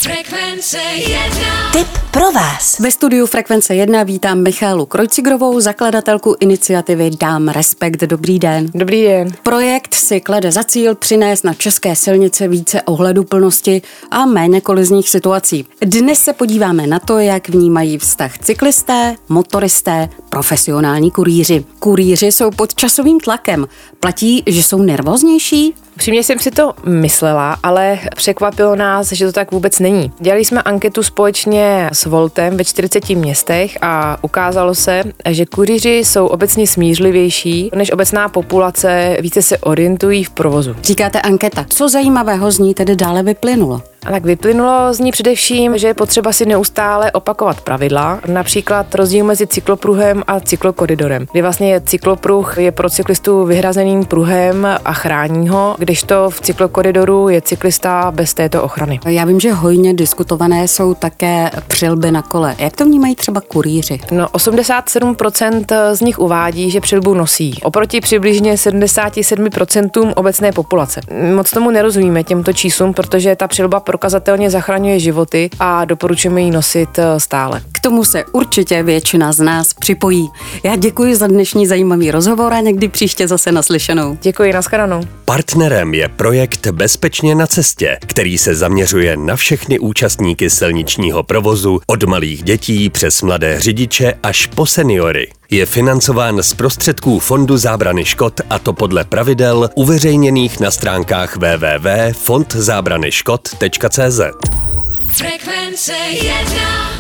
Frekvence 1. Tip pro vás. Ve studiu Frekvence 1 vítám Michálu Krojcigrovou, zakladatelku iniciativy Dám respekt. Dobrý den. Dobrý den. Projekt si klade za cíl přinést na české silnice více ohleduplnosti a méně kolizních situací. Dnes se podíváme na to, jak vnímají vztah cyklisté, motoristé, profesionální kurýři. Kurýři jsou pod časovým tlakem. Platí, že jsou nervóznější? Přímě jsem si to myslela, ale překvapilo nás, že to tak vůbec není. Dělali jsme anketu společně s Voltem ve 40 městech a ukázalo se, že kurýři jsou obecně smířlivější než obecná populace, více se orientují v provozu. Říkáte anketa. Co zajímavého z ní tedy dále vyplynulo? A tak vyplynulo z ní především, že je potřeba si neustále opakovat pravidla, například rozdíl mezi cyklopruhem a cyklokoridorem, kdy vlastně cyklopruh je pro cyklistu vyhrazeným pruhem a chrání ho, kdežto v cyklokoridoru je cyklista bez této ochrany. Já vím, že hojně diskutované jsou také přilby na kole. Jak to vnímají třeba kurýři? 87% z nich uvádí, že přilbu nosí, oproti přibližně 77% obecné populace. Moc tomu nerozumíme těmto číslům, protože ta přilba prokazatelně zachraňuje životy a doporučujeme ji nosit stále. K tomu se určitě většina z nás připojí. Já děkuji za dnešní zajímavý rozhovor a někdy příště zase naslyšenou. Děkuji, nashledanou. Partnerem je projekt Bezpečně na cestě, který se zaměřuje na všechny účastníky silničního provozu, od malých dětí přes mladé řidiče až po seniory. Je financován z prostředků Fondu zábrany škod, a to podle pravidel uveřejněných na stránkách www.fondzábranyškod.cz. Frekvence 1.